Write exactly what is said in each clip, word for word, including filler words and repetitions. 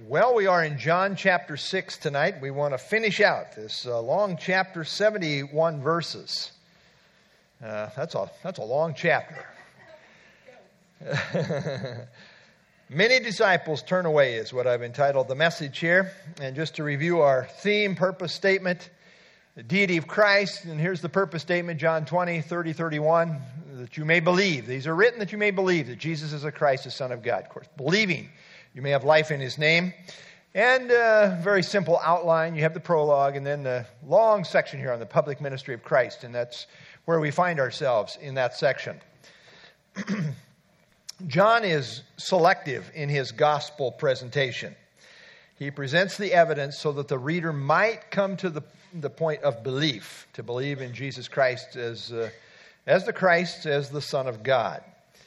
Well, we are in John chapter six tonight. We want to finish out this uh, long chapter, seventy-one verses. Uh, that's a that's a long chapter. Many disciples turn away is what I've entitled the message here. And just to review our theme, purpose statement, the deity of Christ. And here's the purpose statement, John twenty, thirty, thirty-one, that you may believe. These are written that you may believe that Jesus is the Christ, the Son of God. Of course, believing. You may have life in His name. And a very simple outline. You have the prologue and then the long section here on the public ministry of Christ. And that's where we find ourselves in that section. John is selective in his gospel presentation. He presents the evidence so that the reader might come to the, the point of belief, to believe in Jesus Christ as, uh, as the Christ, as the Son of God.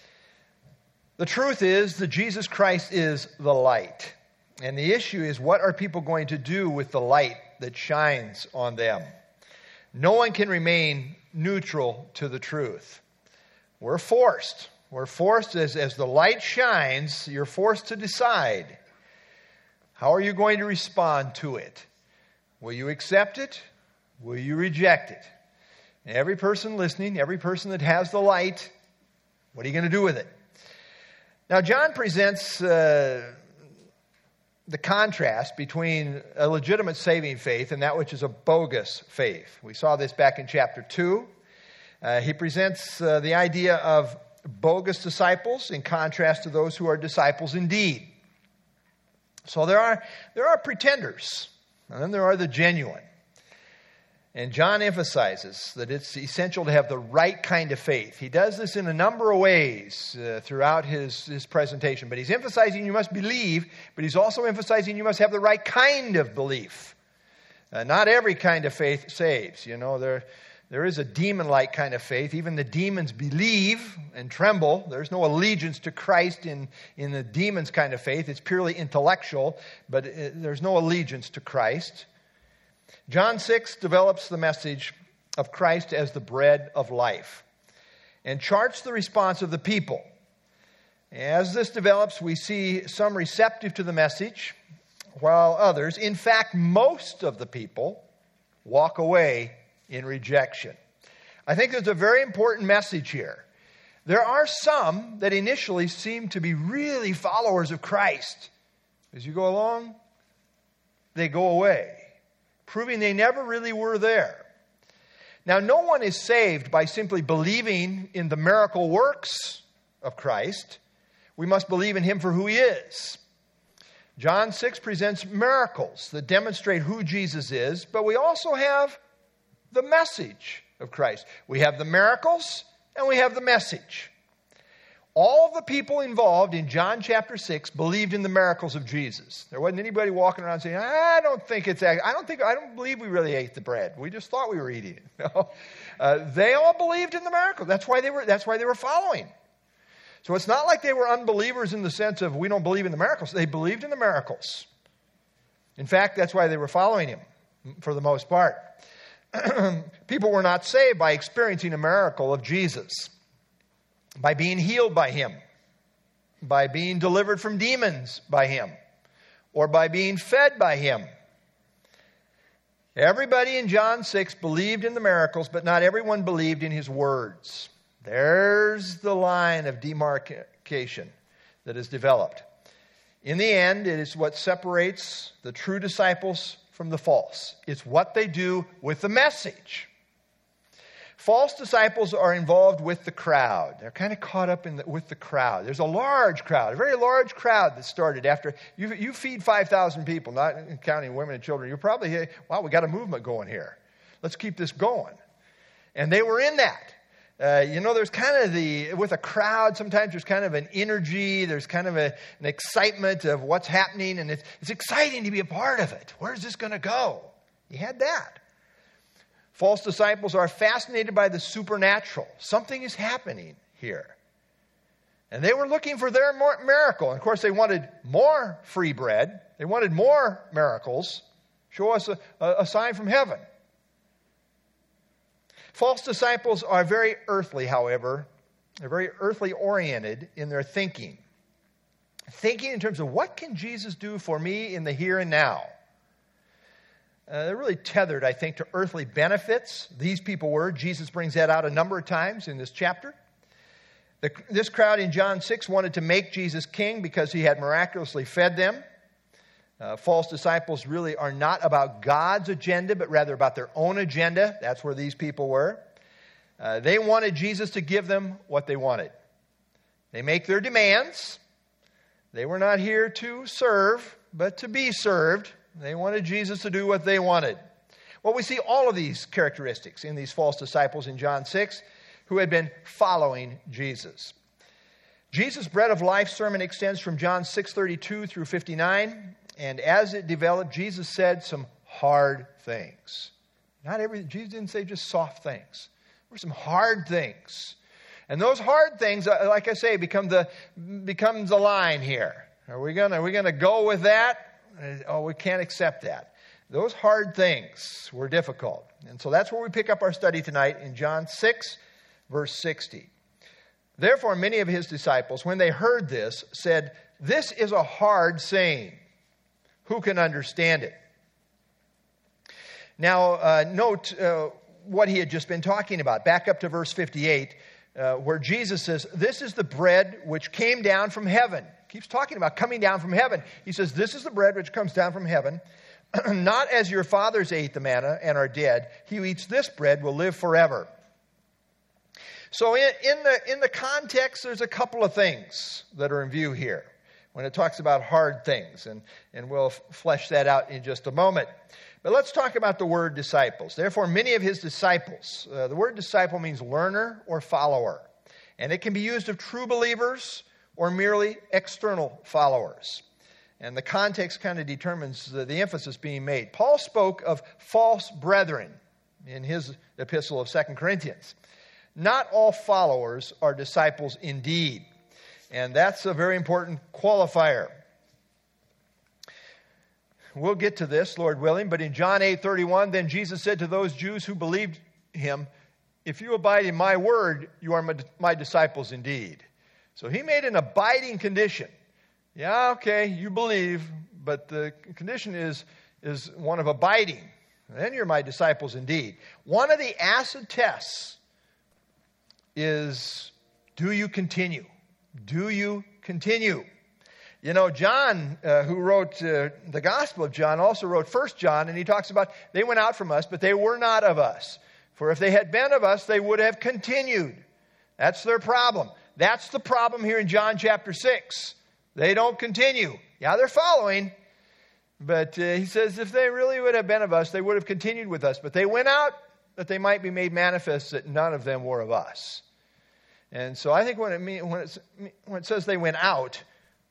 The truth is that Jesus Christ is the light. And the issue is, what are people going to do with the light that shines on them? No one can remain neutral to the truth. We're forced. We're forced as, as the light shines, you're forced to decide. How are you going to respond to it? Will you accept it? Will you reject it? And every person listening, every person that has the light, what are you going to do with it? Now, John presents uh, the contrast between a legitimate saving faith and that which is a bogus faith. We saw this back in chapter two. Uh, he presents uh, the idea of bogus disciples in contrast to those who are disciples indeed. So there are, there are pretenders, and then there are the genuine. And John emphasizes that it's essential to have the right kind of faith. He does this in a number of ways uh, throughout his, his presentation. But he's emphasizing you must believe, but he's also emphasizing you must have the right kind of belief. Uh, not every kind of faith saves. You know, there, there is a demon-like kind of faith. Even the demons believe and tremble. There's no allegiance to Christ in, in the demons' kind of faith. It's purely intellectual, but it, there's no allegiance to Christ. John six develops the message of Christ as the bread of life and charts the response of the people. As this develops, we see some receptive to the message, while others, in fact, most of the people, walk away in rejection. I think there's a very important message here. There are some that initially seem to be really followers of Christ. As you go along, they go away, proving they never really were there. Now, no one is saved by simply believing in the miracle works of Christ. We must believe in Him for who He is. John six presents miracles that demonstrate who Jesus is, but we also have the message of Christ. We have the miracles and we have the message. All the people involved in John chapter six believed in the miracles of Jesus. There wasn't anybody walking around saying, I don't think it's, I don't think, I don't believe we really ate the bread. We just thought we were eating it. No. Uh, they all believed in the miracles. That's why they were, that's why they were following. So it's not like they were unbelievers in the sense of we don't believe in the miracles. They believed in the miracles. In fact, that's why they were following Him for the most part. People were not saved by experiencing a miracle of Jesus, by being healed by Him, by being delivered from demons by Him, or by being fed by Him. Everybody in John six believed in the miracles, but not everyone believed in His words. There's the line of demarcation that is developed. In the end, it is what separates the true disciples from the false. It's what they do with the message. False disciples are involved with the crowd. They're kind of caught up in the, with the crowd. There's a large crowd, a very large crowd that started after you, you feed five thousand people, not counting women and children. You're probably, wow, we got a movement going here. Let's keep this going. And they were in that. Uh, you know, there's kind of the, with a crowd, sometimes there's kind of an energy, there's kind of a, an excitement of what's happening, and it's, it's exciting to be a part of it. Where's this going to go? You had that. False disciples are fascinated by the supernatural. Something is happening here. And they were looking for their miracle. And of course, they wanted more free bread. They wanted more miracles. Show us a, a sign from heaven. False disciples are very earthly, however. They're very earthly oriented in their thinking. thinking in terms of what can Jesus do for me in the here and now. Uh, they're really tethered, I think, to earthly benefits. These people were. Jesus brings that out a number of times in this chapter. The, this crowd in John six wanted to make Jesus king because he had miraculously fed them. Uh, false disciples really are not about God's agenda, but rather about their own agenda. That's where these people were. Uh, they wanted Jesus to give them what they wanted. They make their demands. They were not here to serve, but to be served. They wanted Jesus to do what they wanted. Well, we see all of these characteristics in these false disciples in John six who had been following Jesus. Jesus' bread of life sermon extends from John six thirty-two through fifty-nine. And as it developed, Jesus said some hard things. Not every, Jesus didn't say just soft things. There were some hard things. And those hard things, like I say, become the becomes the line here. Are we gonna are we gonna go with that? Oh, we can't accept that. Those hard things were difficult. And so that's where we pick up our study tonight in John six, verse sixty. Therefore, many of his disciples, when they heard this, said, "This is a hard saying. Who can understand it?" Now, uh, note uh, what he had just been talking about. Back up to verse fifty-eight, uh, where Jesus says, "This is the bread which came down from heaven." Keeps talking about coming down from heaven. He says, "This is the bread which comes down from heaven. Not as your fathers ate the manna and are dead. He who eats this bread will live forever." So in, in the in the context, there's a couple of things that are in view here when it talks about hard things. And, and we'll f- flesh that out in just a moment. But let's talk about the word disciples. Therefore, many of his disciples. Uh, the word disciple means learner or follower. And it can be used of true believers or merely external followers. And the context kind of determines the, the emphasis being made. Paul spoke of false brethren in his epistle of Second Corinthians. Not all followers are disciples indeed. And that's a very important qualifier. We'll get to this, Lord willing, but in John eight thirty-one, then Jesus said to those Jews who believed him, "If you abide in my word, you are my, my disciples indeed." So he made an abiding condition. Yeah, okay, you believe, but the condition is, is one of abiding. Then you're my disciples indeed. One of the acid tests is, do you continue? Do you continue? You know, John, uh, who wrote uh, the Gospel of John, also wrote First John, and he talks about, they went out from us, but they were not of us. For if they had been of us, they would have continued. That's their problem. That's the problem here in John chapter six. They don't continue. Yeah, they're following. But uh, he says if they really would have been of us, they would have continued with us. But they went out that they might be made manifest that none of them were of us. And so I think when it, mean, when, it's, when it says they went out,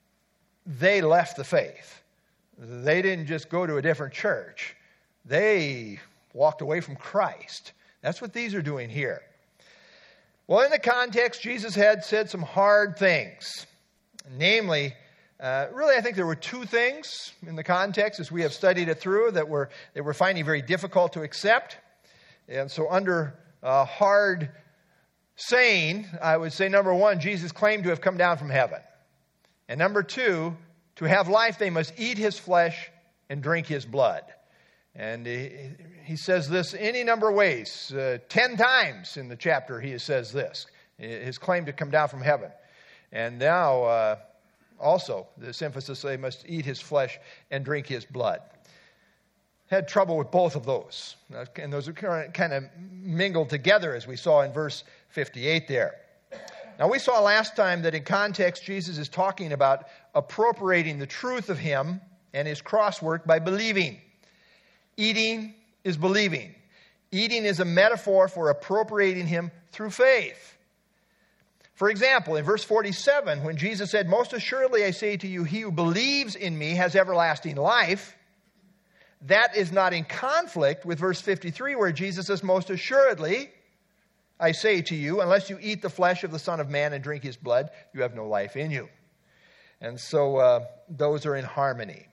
they left the faith. They didn't just go to a different church. They walked away from Christ. That's what these are doing here. Well, in the context, Jesus had said some hard things. Namely, uh, really I think there were two things in the context as we have studied it through that were, they were finding very difficult to accept. And so under uh, hard saying, I would say, number one, Jesus claimed to have come down from heaven. And number two, to have life, they must eat his flesh and drink his blood. And he, he says this any number of ways. Uh, ten times in the chapter he says this, his claim to come down from heaven. And now uh, also this emphasis, they must eat his flesh and drink his blood. Had trouble with both of those. And those are kind of mingled together as we saw in verse fifty-eight there. Now we saw last time that in context Jesus is talking about appropriating the truth of him and his cross work by believing. Eating is believing. Eating is a metaphor for appropriating him through faith. For example, in verse forty-seven, when Jesus said, "Most assuredly I say to you, he who believes in me has everlasting life," that is not in conflict with verse fifty-three, where Jesus says, "Most assuredly I say to you, unless you eat the flesh of the Son of Man and drink his blood, you have no life in you." And so uh, those are in harmony.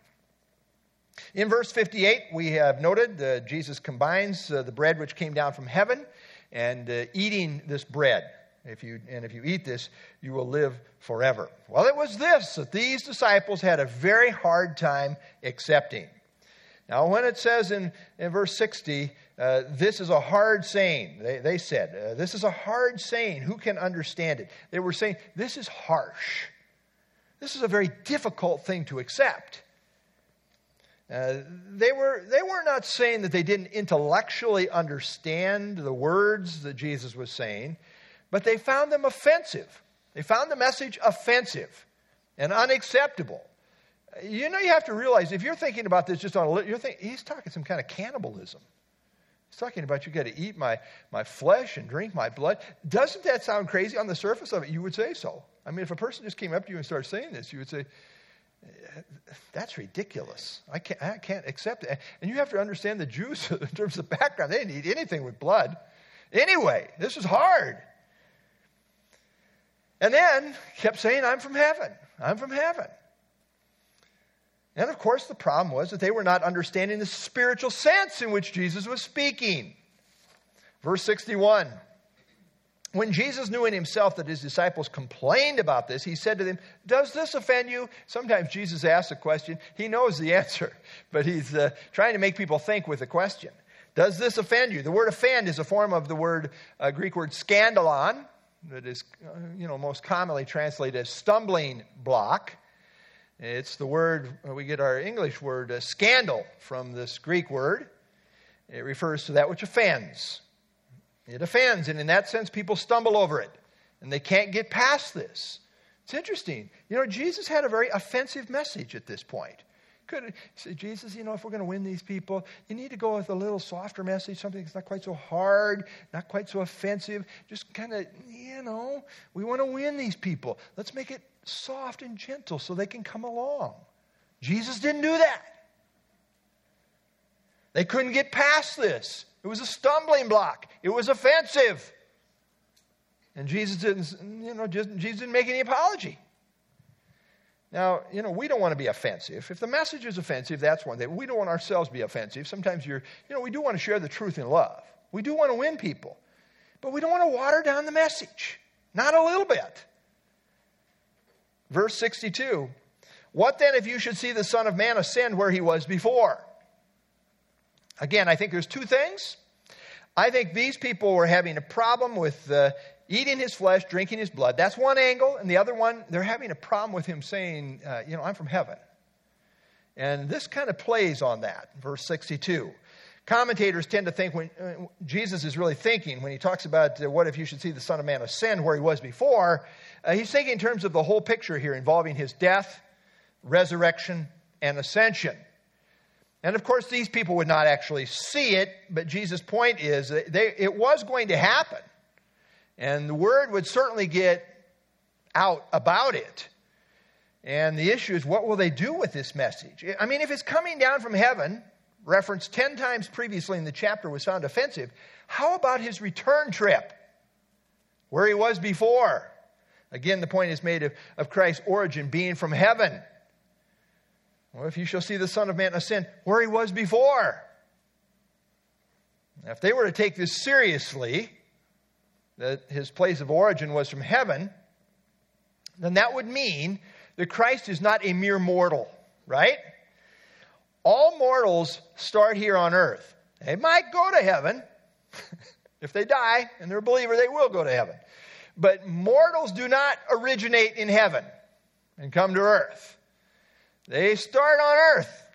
In verse fifty-eight, we have noted that uh, Jesus combines uh, the bread which came down from heaven and uh, eating this bread. If you, and if you eat this, you will live forever. Well, it was this that these disciples had a very hard time accepting. Now, when it says in, in verse sixty, uh, this is a hard saying, they, they said, uh, this is a hard saying. Who can understand it? They were saying, this is harsh. This is a very difficult thing to accept. Uh, they were they were not saying that they didn't intellectually understand the words that Jesus was saying, but they found them offensive. They found the message offensive and unacceptable. You know, you have to realize, if you're thinking about this just on a little, you're thinking, he's talking some kind of cannibalism. He's talking about you got to eat my, my flesh and drink my blood. Doesn't that sound crazy on the surface of it? You would say so. I mean, if a person just came up to you and started saying this, you would say, that's ridiculous. I can't, I can't accept it. And you have to understand the Jews, in terms of background, they didn't eat anything with blood. Anyway, this is hard. And then kept saying, I'm from heaven. I'm from heaven. And of course, the problem was that they were not understanding the spiritual sense in which Jesus was speaking. Verse sixty-one. When Jesus knew in himself that his disciples complained about this, he said to them, does this offend you? Sometimes Jesus asks a question. He knows the answer, but he's uh, trying to make people think with the question. Does this offend you? The word offend is a form of the word, uh, Greek word scandalon, that is, uh, you know, most commonly translated as stumbling block. It's the word, we get our English word uh, scandal from this Greek word. It refers to that which offends. It offends, and in that sense, people stumble over it, and they can't get past this. It's interesting. You know, Jesus had a very offensive message at this point. Could say, Jesus, you know, if we're going to win these people, you need to go with a little softer message, something that's not quite so hard, not quite so offensive. Just kind of, you know, we want to win these people. Let's make it soft and gentle so they can come along. Jesus didn't do that. They couldn't get past this. It was a stumbling block. It was offensive. And Jesus didn't, you know, just, Jesus didn't make any apology. Now, you know, we don't want to be offensive. If the message is offensive, that's one thing. We don't want ourselves to be offensive. Sometimes you're, you know, we do want to share the truth in love. We do want to win people. But we don't want to water down the message. Not a little bit. Verse sixty-two. What then if you should see the Son of Man ascend where he was before? Again, I think there's two things. I think these people were having a problem with uh, eating his flesh, drinking his blood. That's one angle. And the other one, they're having a problem with him saying, uh, you know, I'm from heaven. And this kind of plays on that, verse sixty-two. Commentators tend to think when uh, Jesus is really thinking, when he talks about uh, what if you should see the Son of Man ascend where he was before, uh, he's thinking in terms of the whole picture here involving his death, resurrection, and ascension. And of course, these people would not actually see it, but Jesus' point is that they, it was going to happen. And the word would certainly get out about it. And the issue is, what will they do with this message? I mean, if it's coming down from heaven, referenced ten times previously in the chapter, was found offensive, how about his return trip, where he was before? Again, the point is made of, of Christ's origin being from heaven. Well, if you shall see the Son of Man ascend where he was before. Now, if they were to take this seriously, that his place of origin was from heaven, then that would mean that Christ is not a mere mortal, right? All mortals start here on earth. They might go to heaven. If they die and they're a believer, they will go to heaven. But mortals do not originate in heaven and come to earth. They start on earth.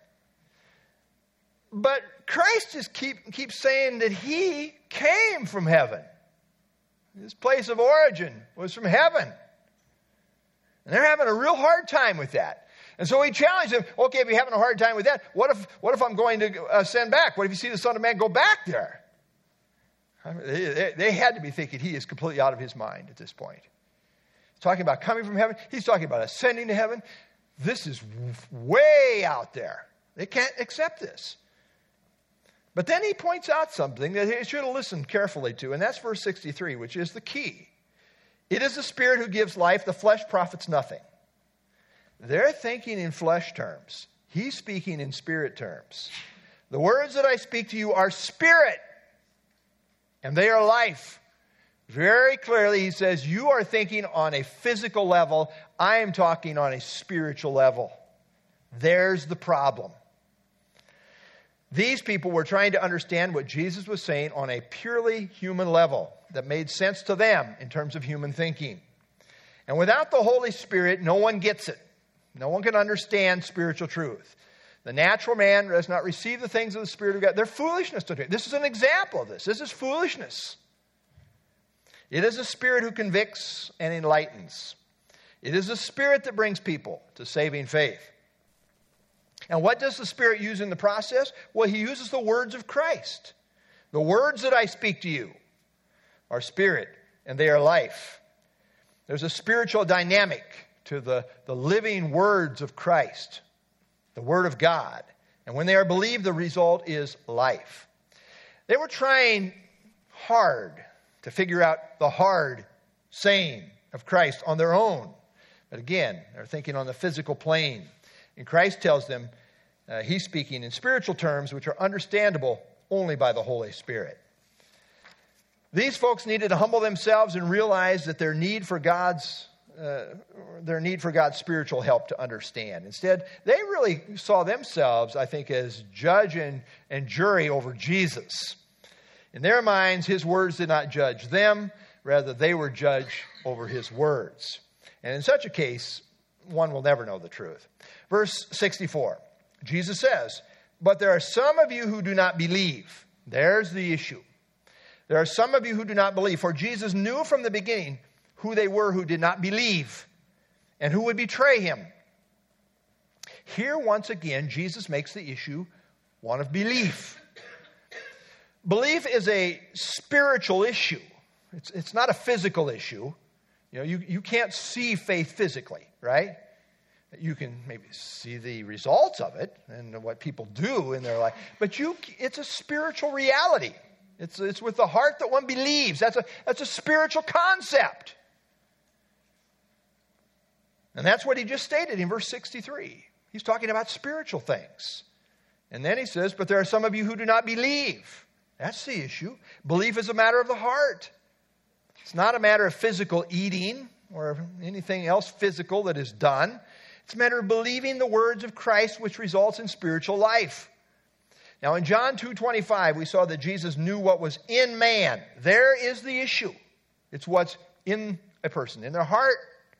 But Christ just keep, keeps saying that he came from heaven. His place of origin was from heaven. And they're having a real hard time with that. And so he challenged them, okay, if you're having a hard time with that, what if what if I'm going to uh, send back? What if you see the Son of Man go back there? I mean, they, they had to be thinking he is completely out of his mind at this point. He's talking about coming from heaven. He's talking about ascending to heaven. This is way out there. They can't accept this. But then he points out something that he should have listened carefully to, and that's verse sixty-three, which is the key. It is the Spirit who gives life. The flesh profits nothing. They're thinking in flesh terms. He's speaking in spirit terms. The words that I speak to you are spirit, and they are life. Very clearly, he says, you are thinking on a physical level. I am talking on a spiritual level. There's the problem. These people were trying to understand what Jesus was saying on a purely human level that made sense to them in terms of human thinking. And without the Holy Spirit, no one gets it. No one can understand spiritual truth. The natural man does not receive the things of the Spirit of God. They're foolishness to him. This is an example of this. This is foolishness. It is a Spirit who convicts and enlightens. It is a Spirit that brings people to saving faith. And what does the Spirit use in the process? Well, He uses the words of Christ. The words that I speak to you are spirit and they are life. There's a spiritual dynamic to the, the living words of Christ, the Word of God. And when they are believed, the result is life. They were trying hard to figure out the hard saying of Christ on their own. But again, they're thinking on the physical plane. And Christ tells them uh, He's speaking in spiritual terms which are understandable only by the Holy Spirit. These folks needed to humble themselves and realize that their need for God's uh, their need for God's spiritual help to understand. Instead, they really saw themselves, I think, as judge and, and jury over Jesus. In their minds, His words did not judge them. Rather, they were judge over His words. And in such a case, one will never know the truth. Verse sixty-four, Jesus says, but there are some of you who do not believe. There's the issue. There are some of you who do not believe. For Jesus knew from the beginning who they were who did not believe and who would betray Him. Here, once again, Jesus makes the issue one of belief. Belief is a spiritual issue. It's, it's not a physical issue. You know, you, you can't see faith physically, right? You can maybe see the results of it and what people do in their life. But you, it's a spiritual reality. It's, it's with the heart that one believes. That's a, that's a spiritual concept. And that's what he just stated in verse sixty-three. He's talking about spiritual things. And then he says, but there are some of you who do not believe. That's the issue. Belief is a matter of the heart. It's not a matter of physical eating or anything else physical that is done. It's a matter of believing the words of Christ, which results in spiritual life. Now, in John two twenty-five, we saw that Jesus knew what was in man. There is the issue. It's what's in a person, in their heart.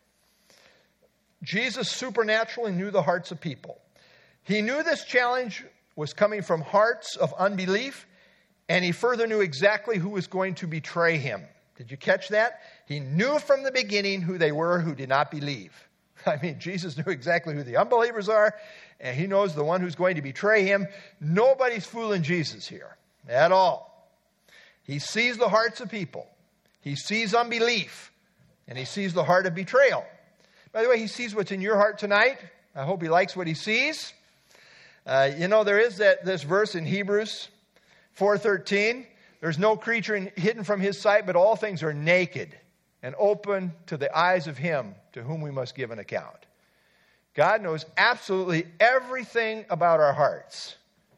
Jesus supernaturally knew the hearts of people. He knew this challenge was coming from hearts of unbelief, and he further knew exactly who was going to betray him. Did you catch that? He knew from the beginning who they were who did not believe. I mean, Jesus knew exactly who the unbelievers are, and he knows the one who's going to betray him. Nobody's fooling Jesus here at all. He sees the hearts of people. He sees unbelief, and he sees the heart of betrayal. By the way, he sees what's in your heart tonight. I hope he likes what he sees. Uh, you know, there is that this verse in Hebrews four thirteen. There's no creature in, hidden from his sight, but all things are naked and open to the eyes of him to whom we must give an account. God knows absolutely everything about our hearts.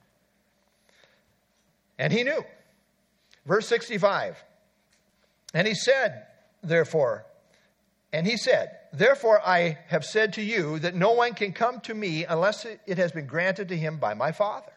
And he knew. Verse sixty-five. And he said, therefore, and he said, therefore I have said to you that no one can come to me unless it has been granted to him by my Father.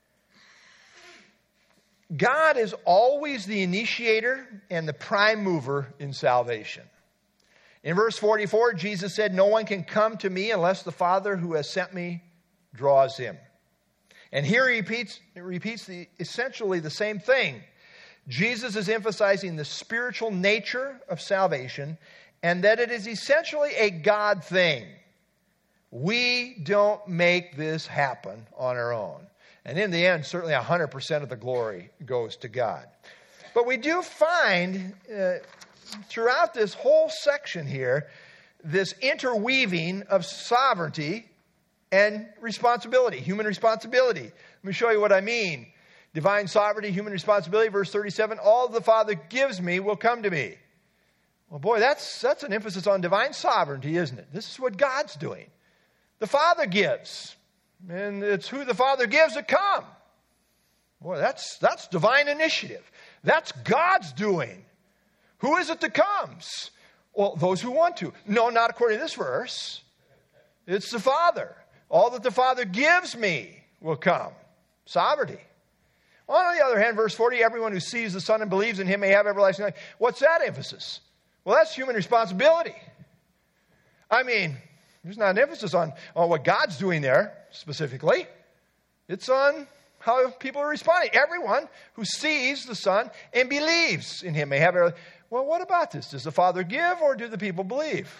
God is always the initiator and the prime mover in salvation. In verse forty-four, Jesus said, no one can come to me unless the Father who has sent me draws him. And here he repeats, repeats the, essentially the same thing. Jesus is emphasizing the spiritual nature of salvation and that it is essentially a God thing. We don't make this happen on our own. And in the end, certainly one hundred percent of the glory goes to God. But we do find uh, throughout this whole section here, this interweaving of sovereignty and responsibility, human responsibility. Let me show you what I mean. Divine sovereignty, human responsibility, verse thirty-seven, all the Father gives me will come to me. Well, boy, that's, that's an emphasis on divine sovereignty, isn't it? This is what God's doing. The Father gives. And it's who the Father gives that come. Boy, that's, that's divine initiative. That's God's doing. Who is it that comes? Well, those who want to. No, not according to this verse. It's the Father. All that the Father gives me will come. Sovereignty. On the other hand, verse forty, everyone who sees the Son and believes in him may have everlasting life. What's that emphasis? Well, that's human responsibility. I mean, there's not an emphasis on, on what God's doing there specifically. It's on how people are responding. Everyone who sees the Son and believes in him may have everlasting life. Well, what about this? Does the Father give or do the people believe?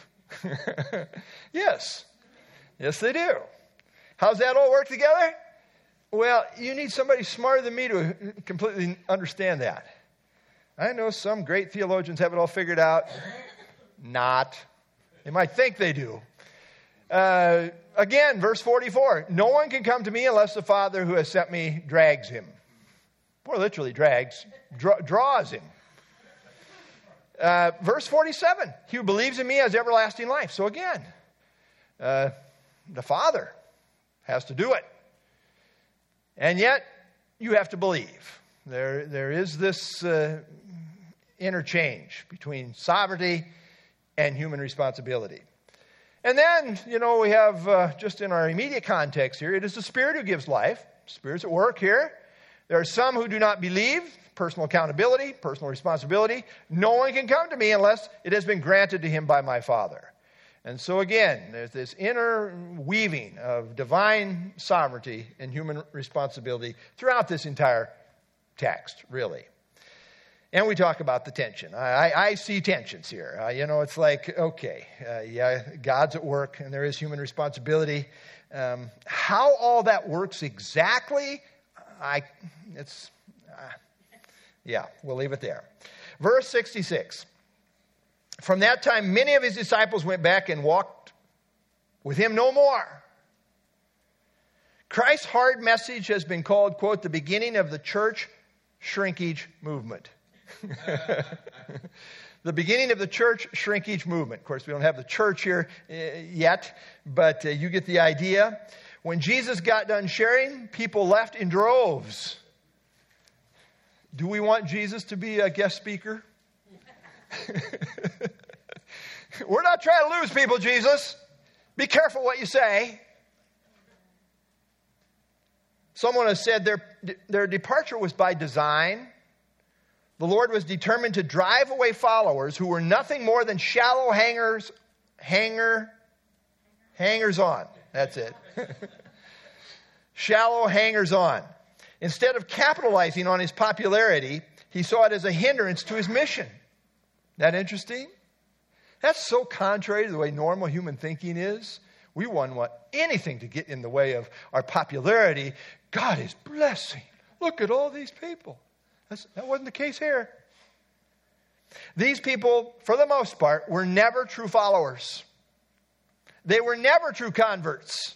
Yes. Yes, they do. How's that all work together? Well, you need somebody smarter than me to completely understand that. I know some great theologians have it all figured out. Not. They might think they do. Uh, again, verse forty-four. No one can come to me unless the Father who has sent me drags him. Or literally drags, draw, draws him. Uh, verse forty-seven. He who believes in me has everlasting life. So again, uh, the Father has to do it. And yet, you have to believe. There, there is this uh, interchange between sovereignty and human responsibility. And then, you know, we have, uh, just in our immediate context here, it is the Spirit who gives life. Spirit's at work here. There are some who do not believe. Personal accountability, personal responsibility. No one can come to me unless it has been granted to him by my Father. And so again, there's this interweaving of divine sovereignty and human responsibility throughout this entire text, really. And we talk about the tension. I, I, I see tensions here. Uh, you know, it's like, okay, uh, yeah, God's at work and there is human responsibility. Um, how all that works exactly, I, it's, uh, yeah, we'll leave it there. Verse sixty-six. From that time, many of his disciples went back and walked with him no more. Christ's hard message has been called, quote, the beginning of the church shrinkage movement. The beginning of the church shrinkage movement. Of course, we don't have the church here uh, yet, but uh, you get the idea. When Jesus got done sharing, people left in droves. Do we want Jesus to be a guest speaker? We're not trying to lose people, Jesus. Be careful what you say. Someone has said their, their departure was by design. The Lord was determined to drive away followers who were nothing more than shallow hangers, hanger, hangers on. That's it. Shallow hangers on. Instead of capitalizing on his popularity, he saw it as a hindrance to his mission. That interesting? That's so contrary to the way normal human thinking is. We wouldn't want anything to get in the way of our popularity. God is blessing. Look at all these people. That's, that wasn't the case here. These people, for the most part, were never true followers. They were never true converts.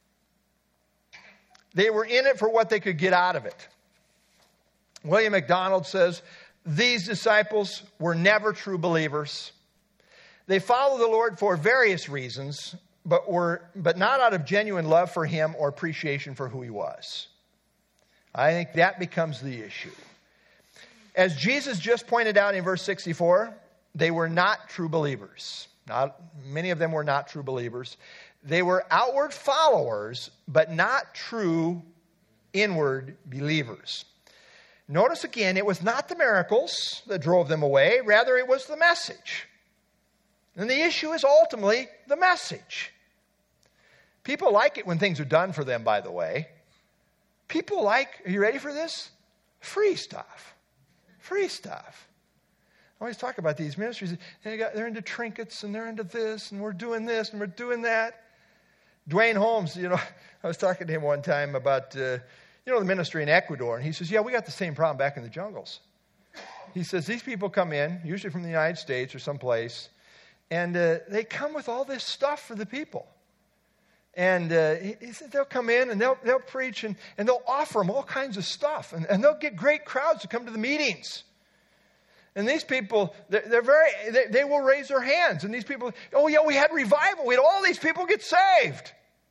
They were in it for what they could get out of it. William MacDonald says, these disciples were never true believers. They followed the Lord for various reasons, but were but not out of genuine love for him or appreciation for who he was. I think that becomes the issue. As Jesus just pointed out in verse sixty-four, they were not true believers. Not, many of them were not true believers. They were outward followers, but not true inward believers. Notice again, it was not the miracles that drove them away. Rather, it was the message. And the issue is ultimately the message. People like it when things are done for them, by the way. People like, are you ready for this? Free stuff. Free stuff. I always talk about these ministries. They got, they're into trinkets and they're into this and we're doing this and we're doing that. Dwayne Holmes, you know, I was talking to him one time about, uh, you know, the ministry in Ecuador. And he says, yeah, we got the same problem back in the jungles. He says, these people come in, usually from the United States or someplace, and uh, they come with all this stuff for the people. And uh, he, he said they'll come in and they'll, they'll preach and, and they'll offer them all kinds of stuff. And, and they'll get great crowds to come to the meetings. And these people, they're, they're very, they, they will raise their hands. And these people, oh yeah, we had revival. We had all these people get saved.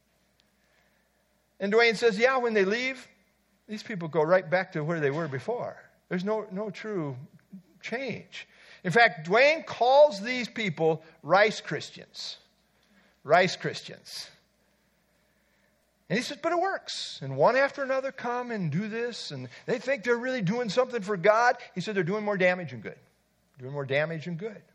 And Dwayne says, yeah, when they leave, these people go right back to where they were before. There's no, no true change. In fact, Dwayne calls these people rice Christians. Rice Christians. And he says, but it works. And one after another come and do this, and they think they're really doing something for God. He said they're doing more damage than good. Doing more damage than good.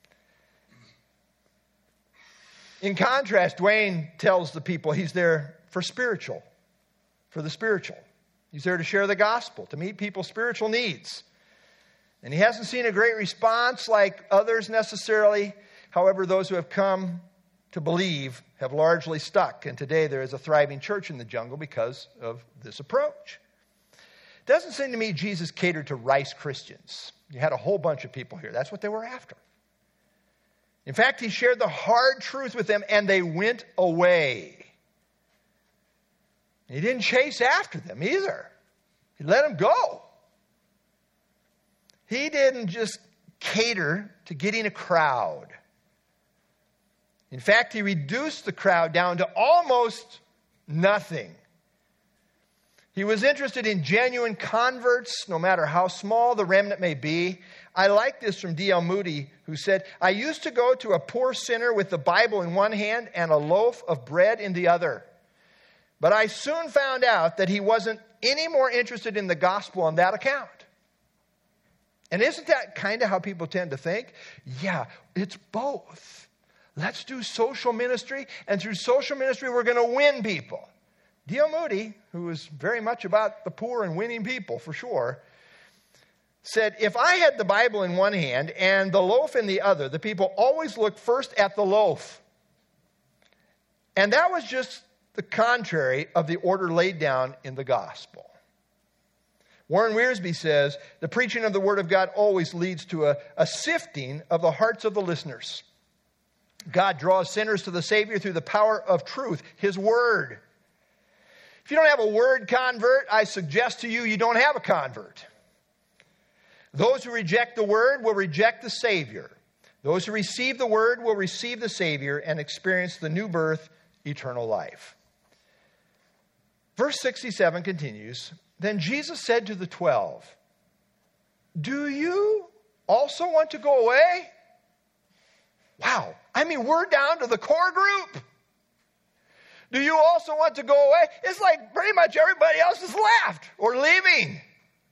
In contrast, Dwayne tells the people he's there for spiritual, for the spiritual. He's there to share the gospel, to meet people's spiritual needs. And he hasn't seen a great response like others necessarily. However, those who have come to believe have largely stuck. And today there is a thriving church in the jungle because of this approach. It doesn't seem to me Jesus catered to rice Christians. You had a whole bunch of people here. That's what they were after. In fact, he shared the hard truth with them and they went away. He didn't chase after them either. He let them go. He didn't just cater to getting a crowd. In fact, he reduced the crowd down to almost nothing. He was interested in genuine converts, no matter how small the remnant may be. I like this from D L Moody, who said, I used to go to a poor sinner with the Bible in one hand and a loaf of bread in the other. But I soon found out that he wasn't any more interested in the gospel on that account. And isn't that kind of how people tend to think? Yeah, it's both. Let's do social ministry, and through social ministry, we're going to win people. D L Moody, who was very much about the poor and winning people, for sure, said, if I had the Bible in one hand and the loaf in the other, the people always looked first at the loaf. And that was just the contrary of the order laid down in the gospel. Warren Wiersbe says, the preaching of the Word of God always leads to a, a sifting of the hearts of the listeners. God draws sinners to the Savior through the power of truth, His Word. If you don't have a Word convert, I suggest to you, you don't have a convert. Those who reject the Word will reject the Savior. Those who receive the Word will receive the Savior and experience the new birth, eternal life. Verse sixty-seven continues, then Jesus said to the twelve, do you also want to go away? Wow. I mean, we're down to the core group. Do you also want to go away? It's like pretty much everybody else has left or leaving.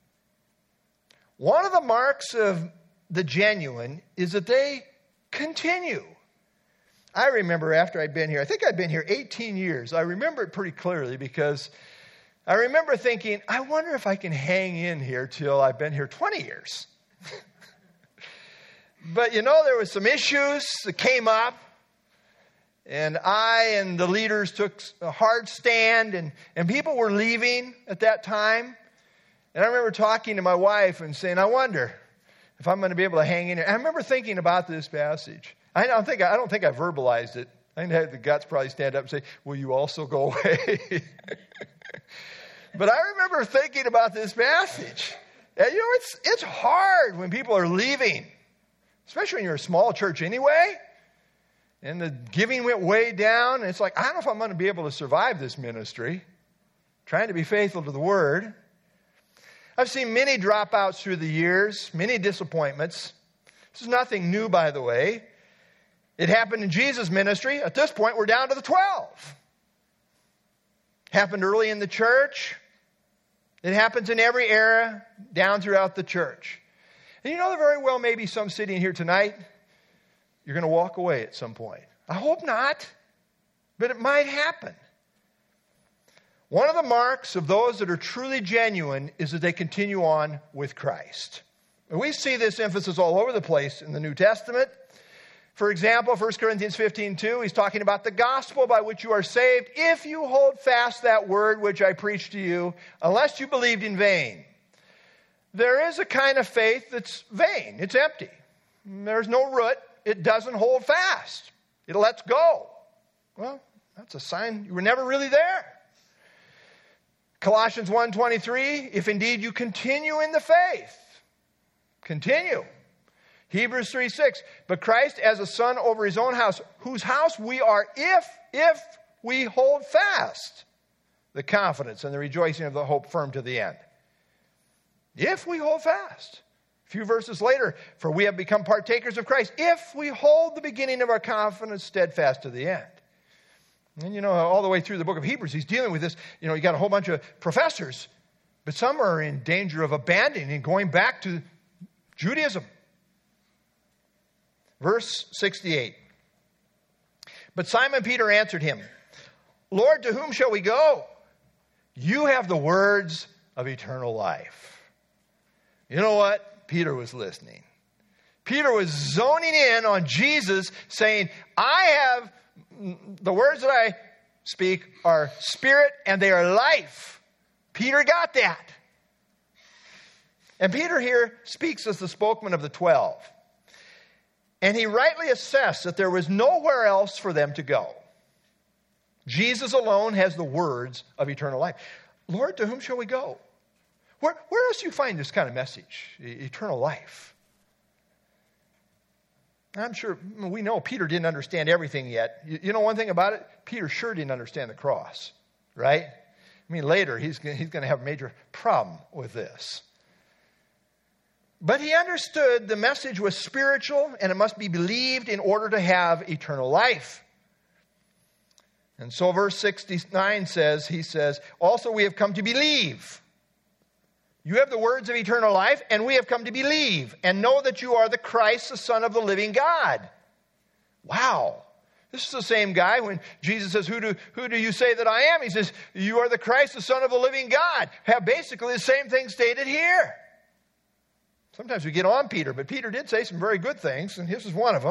One of the marks of the genuine is that they continue. I remember after I'd been here, I think I'd been here eighteen years. I remember it pretty clearly because I remember thinking, I wonder if I can hang in here till I've been here twenty years. But, you know, there was some issues that came up, and I and the leaders took a hard stand, and, and people were leaving at that time. And I remember talking to my wife and saying, I wonder if I'm going to be able to hang in here. I remember thinking about this passage. I don't think I, I don't think I verbalized it. I didn't have the guts probably stand up and say, will you also go away? But I remember thinking about this passage. And, you know, it's it's hard when people are leaving. Especially when you're a small church anyway. And the giving went way down. And it's like, I don't know if I'm going to be able to survive this ministry. Trying to be faithful to the Word. I've seen many dropouts through the years. Many disappointments. This is nothing new, by the way. It happened in Jesus' ministry. At this point, we're down to the twelve. Happened early in the church. It happens in every era down throughout the church. And you know, there very well may be some sitting here tonight, you're going to walk away at some point. I hope not, but it might happen. One of the marks of those that are truly genuine is that they continue on with Christ. And we see this emphasis all over the place in the New Testament. For example, First Corinthians fifteen two, he's talking about the gospel by which you are saved if you hold fast that word which I preached to you, unless you believed in vain. There is a kind of faith that's vain. It's empty. There's no root. It doesn't hold fast. It lets go. Well, that's a sign you were never really there. Colossians one twenty-three, if indeed you continue in the faith. Continue. Hebrews three six, but Christ as a son over his own house, whose house we are if, if we hold fast the confidence and the rejoicing of the hope firm to the end. If we hold fast. A few verses later, for we have become partakers of Christ if we hold the beginning of our confidence steadfast to the end. And you know, all the way through the book of Hebrews, he's dealing with this. You know, you got a whole bunch of professors, but some are in danger of abandoning and going back to Judaism. Verse sixty-eight. But Simon Peter answered him, Lord, to whom shall we go? You have the words of eternal life. You know what? Peter was listening. Peter was zoning in on Jesus, saying, I have, the words that I speak are spirit and they are life. Peter got that. And Peter here speaks as the spokesman of the twelve. And he rightly assessed that there was nowhere else for them to go. Jesus alone has the words of eternal life. Lord, to whom shall we go? Where, where else do you find this kind of message? Eternal life. I'm sure we know Peter didn't understand everything yet. You, you know one thing about it? Peter sure didn't understand the cross, right? I mean, later he's, he's going to have a major problem with this. But he understood the message was spiritual and it must be believed in order to have eternal life. And so verse sixty-nine says, he says, also we have come to believe. You have the words of eternal life, and we have come to believe and know that you are the Christ, the Son of the living God. Wow. This is the same guy when Jesus says, who do, who do you say that I am? He says, you are the Christ, the Son of the living God. Have basically the same thing stated here. Sometimes we get on Peter, but Peter did say some very good things, and this is one of them.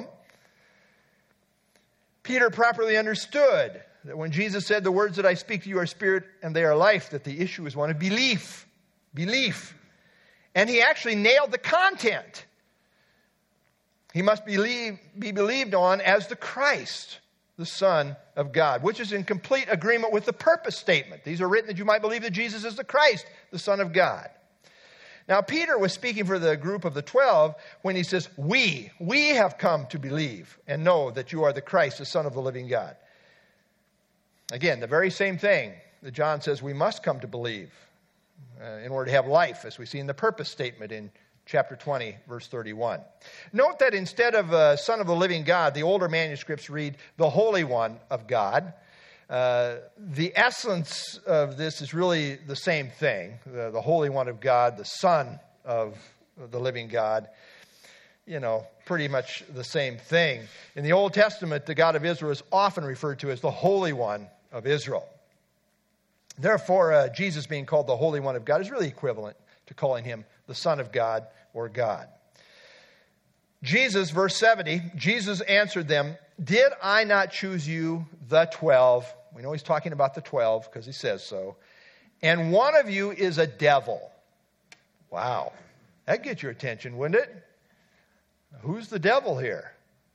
Peter properly understood that when Jesus said, the words that I speak to you are spirit and they are life, that the issue is one of belief. Belief. And he actually nailed the content. He must believe, be believed on as the Christ, the Son of God, which is in complete agreement with the purpose statement. These are written that you might believe that Jesus is the Christ, the Son of God. Now, Peter was speaking for the group of the twelve when he says, we, we have come to believe and know that you are the Christ, the Son of the living God. Again, the very same thing that John says we must come to believe uh, in order to have life, as we see in the purpose statement in chapter twenty, verse thirty-one. Note that instead of uh, Son of the living God, the older manuscripts read the Holy One of God. Uh, the essence of this is really the same thing. The, the Holy One of God, the Son of the living God. You know, pretty much the same thing. In the Old Testament, the God of Israel is often referred to as the Holy One of Israel. Therefore, uh, Jesus being called the Holy One of God is really equivalent to calling him the Son of God or God. Jesus, verse seventy, Jesus answered them, did I not choose you, the twelve? We know he's talking about the twelve because he says so. And one of you is a devil. Wow. That'd get your attention, wouldn't it? Who's the devil here?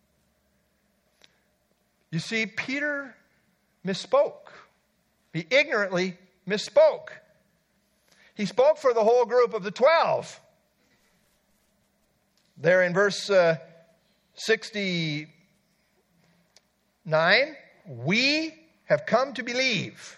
You see, Peter misspoke. He ignorantly misspoke. He spoke for the whole group of the twelve. There in verse uh, sixty-nine, we have come to believe.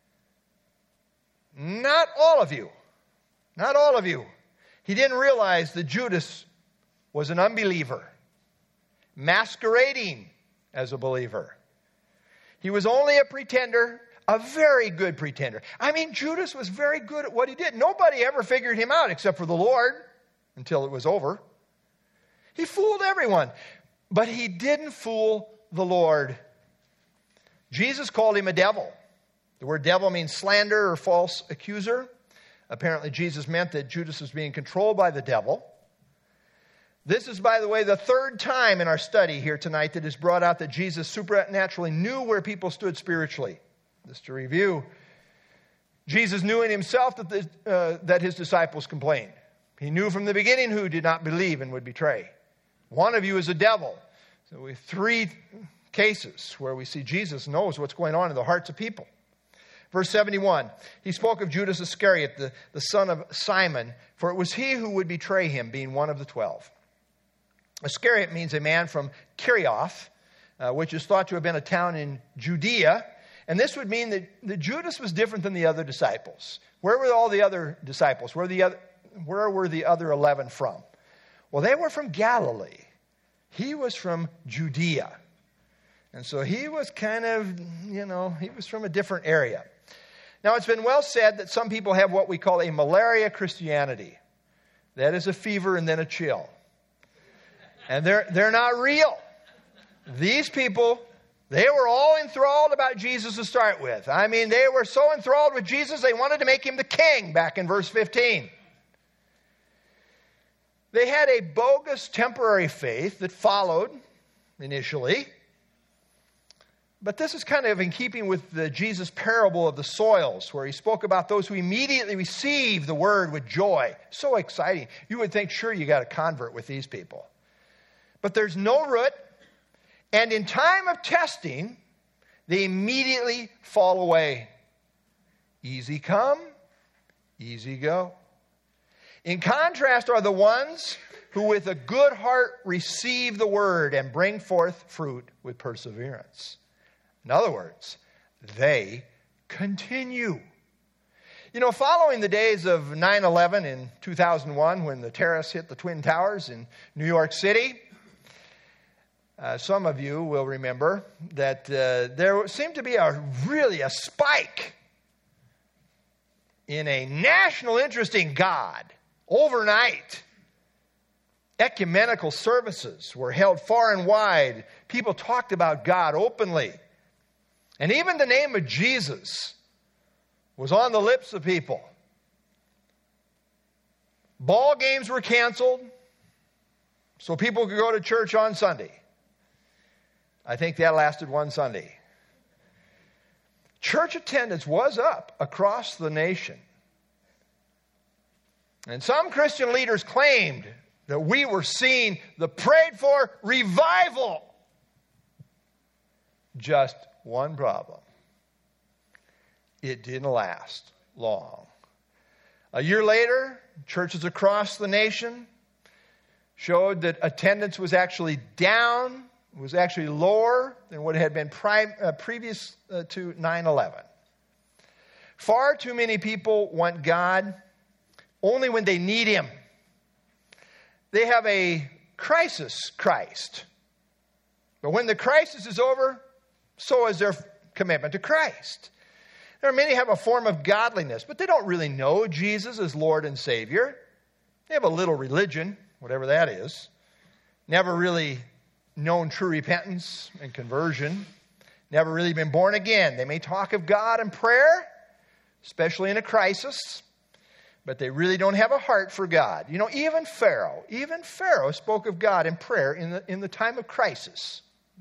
Not all of you. Not all of you. He didn't realize that Judas was an unbeliever, masquerading as a believer. He was only a pretender, a very good pretender. I mean, Judas was very good at what he did. Nobody ever figured him out except for the Lord until it was over. He fooled everyone, but he didn't fool the Lord. Jesus called him a devil. The word devil means slander or false accuser. Apparently, Jesus meant that Judas was being controlled by the devil. This is, by the way, the third time in our study here tonight that is brought out that Jesus supernaturally knew where people stood spiritually. Just to review, Jesus knew in himself that, the, uh, that his disciples complained. He knew from the beginning who did not believe and would betray. One of you is a devil. So we have three cases where we see Jesus knows what's going on in the hearts of people. Verse seventy-one, he spoke of Judas Iscariot, the, the son of Simon, for it was he who would betray him, being one of the twelve. Iscariot means a man from Kerioth, uh, which is thought to have been a town in Judea. And this would mean that, that Judas was different than the other disciples. Where were all the other disciples? Where, the other, where were the other eleven from? Well, they were from Galilee. He was from Judea. And so he was kind of, you know, he was from a different area. Now, it's been well said that some people have what we call a malaria Christianity. That is a fever and then a chill. And they're, they're not real. These people, they were all enthralled about Jesus to start with. I mean, they were so enthralled with Jesus, they wanted to make him the king, back in verse fifteen. They had a bogus temporary faith that followed initially. But this is kind of in keeping with the Jesus parable of the soils, where he spoke about those who immediately receive the word with joy. So exciting. You would think, sure, you got a convert with these people. But there's no root. And in time of testing, they immediately fall away. Easy come, easy go. In contrast are the ones who with a good heart receive the word and bring forth fruit with perseverance. In other words, they continue. You know, following the days of nine eleven in two thousand one, when the terrorists hit the Twin Towers in New York City, uh, some of you will remember that uh, there seemed to be a really a spike in a national interest in God. Overnight, ecumenical services were held far and wide. People talked about God openly. And even the name of Jesus was on the lips of people. Ball games were canceled so people could go to church on Sunday. I think that lasted one Sunday. Church attendance was up across the nation. And some Christian leaders claimed that we were seeing the prayed for revival. Just one problem. It didn't last long. A year later, churches across the nation showed that attendance was actually down, was actually lower than what had been pri- uh, previous uh, to nine eleven. Far too many people want God only when they need him. They have a crisis Christ. But when the crisis is over, so is their commitment to Christ. There are many who have a form of godliness, but they don't really know Jesus as Lord and Savior. They have a little religion, whatever that is. Never really known true repentance and conversion. Never really been born again. They may talk of God and prayer, especially in a crisis, but they really don't have a heart for God. You know, even Pharaoh, even Pharaoh spoke of God in prayer in the, in the time of crisis.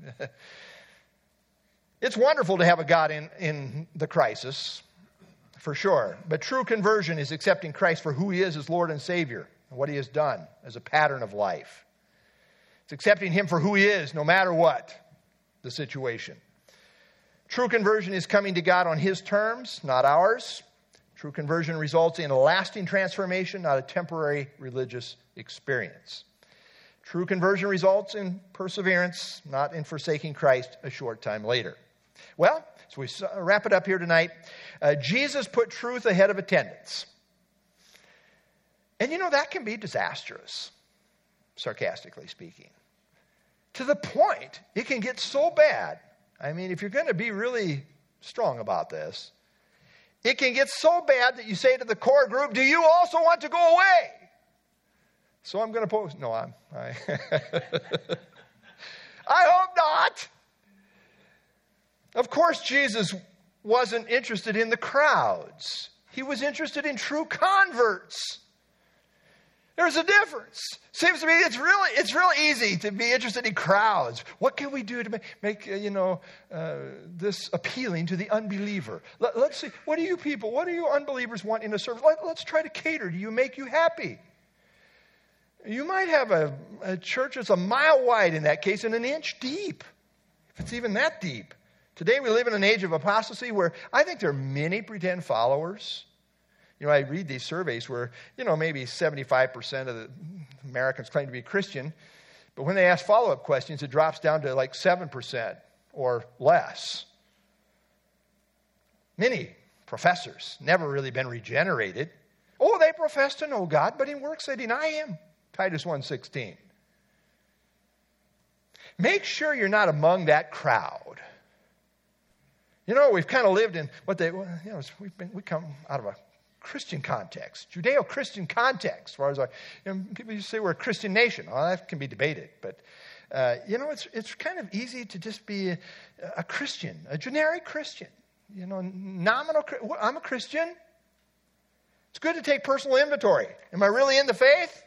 It's wonderful to have a God in, in the crisis, for sure. But true conversion is accepting Christ for who he is as Lord and Savior, and what he has done as a pattern of life. It's accepting him for who he is, no matter what the situation. True conversion is coming to God on his terms, not ours. True conversion results in a lasting transformation, not a temporary religious experience. True conversion results in perseverance, not in forsaking Christ a short time later. Well, so we wrap it up here tonight. Uh, Jesus put truth ahead of attendance. And you know, that can be disastrous, sarcastically speaking. To the point, it can get so bad. I mean, if you're going to be really strong about this, it can get so bad that you say to the core group, do you also want to go away? So I'm going to post. No, I'm. I, I hope not. Of course, Jesus wasn't interested in the crowds. He was interested in true converts. There's a difference. Seems to me it's really it's really easy to be interested in crowds. What can we do to make, make uh, you know uh, this appealing to the unbeliever? Let, let's see. What do you people? What do you unbelievers want in a service? Let, let's try to cater to you, make you happy. You might have a, a church that's a mile wide in that case and an inch deep, if it's even that deep. Today we live in an age of apostasy where I think there are many pretend followers. You know, I read these surveys where, you know, maybe seventy-five percent of the Americans claim to be Christian, but when they ask follow-up questions, it drops down to like seven percent or less. Many professors never really been regenerated. Oh, they profess to know God, but in works they deny him. Titus one sixteen. Make sure you're not among that crowd. You know, we've kind of lived in what they, well, you know, we've been, we come out of a Christian context, Judeo-Christian context, as far as our, you know, people used to say we're a Christian nation. Well, that can be debated, but, uh, you know, it's it's kind of easy to just be a, a Christian, a generic Christian, you know, nominal, I'm a Christian. It's good to take personal inventory. Am I really in the faith?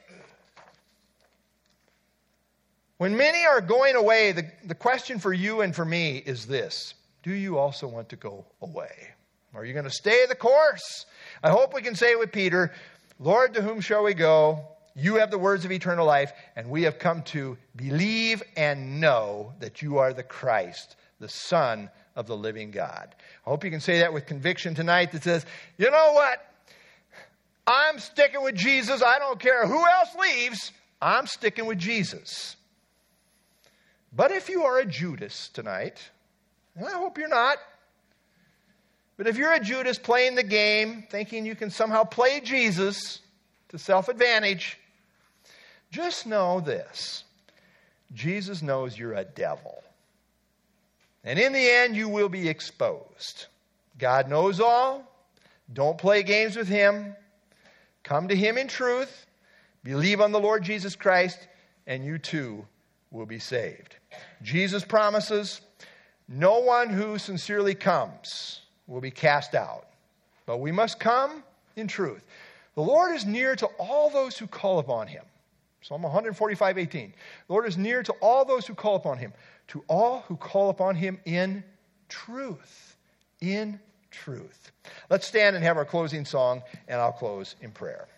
When many are going away, the, the question for you and for me is this: do you also want to go away? Are you going to stay the course? I hope we can say with Peter, Lord, to whom shall we go? You have the words of eternal life, and we have come to believe and know that you are the Christ, the Son of the living God. I hope you can say that with conviction tonight that says, you know what? I'm sticking with Jesus. I don't care who else leaves. I'm sticking with Jesus. But if you are a Judas tonight, and I hope you're not, but if you're a Judas playing the game, thinking you can somehow play Jesus to self-advantage, just know this: Jesus knows you're a devil. And in the end, you will be exposed. God knows all. Don't play games with him. Come to him in truth. Believe on the Lord Jesus Christ, and you too will be saved. Jesus promises, no one who sincerely comes will be cast out. But we must come in truth. The Lord is near to all those who call upon him. Psalm one forty-five, eighteen. The Lord is near to all those who call upon him. To all who call upon him in truth. In truth. Let's stand and have our closing song, and I'll close in prayer.